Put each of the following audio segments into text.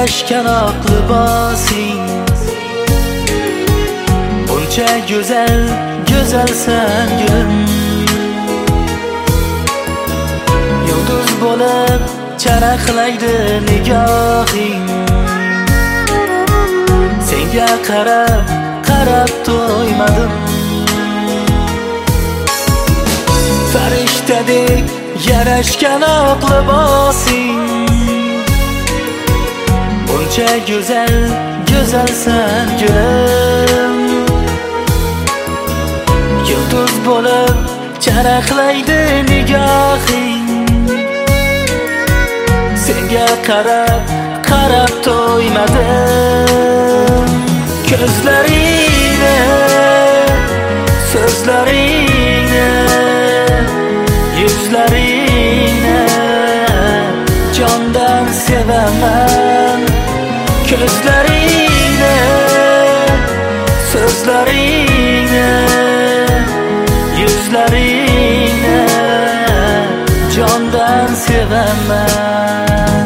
yarashgan oq libosing buncha go'zal, go'zalsan gulum. Yulduz bo'lib charaqlaydi nigohing, senga qarab, qarab to'ymadim. Farishtadek yarashgan oq libosing buncha go'zal, go'zalsan gulum. Yulduz bo'lib charaqlaydi nigohing, senga qarab, qarab to'ymadim. Ko'zlaringni, so'zlaringni, yuzlaringni jondan sevaman. Ko'zlaringni, so'zlaringni, yuzlaringni jondan sevaman.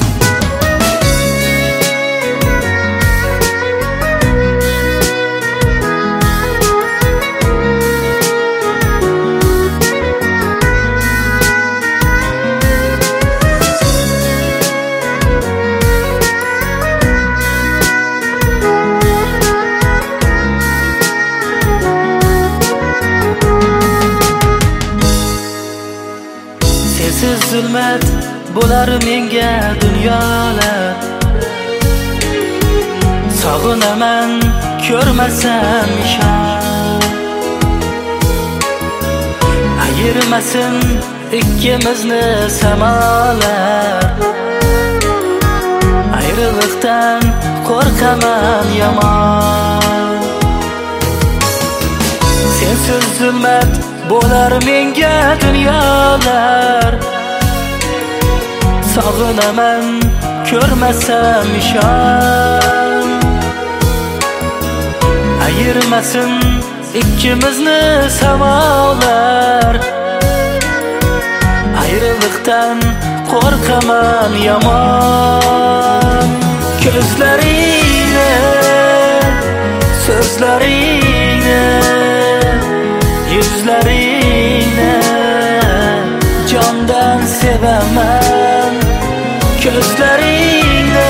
Sensiz zulmat bo'lar menga dunyolar. Sog'inaman ko'rmasam ishon. Ayirmasin ikkimizni samolar. Ayriliqdan qo'rqaman yomon. Sensiz zulmat bo'lar menga dunyolar. Sog'inaman ko'rmasam ishon. Ayirmasin ikkimizni samolar. Ayriliqdan qo'rqaman yomon. Ko'zlaringni, so'zlaringni, yuzlaringni jondan sevaman. Ko'zlaringni,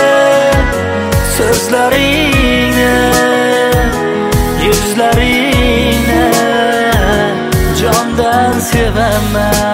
so'zlaringni, yuzlaringni jondan sevaman.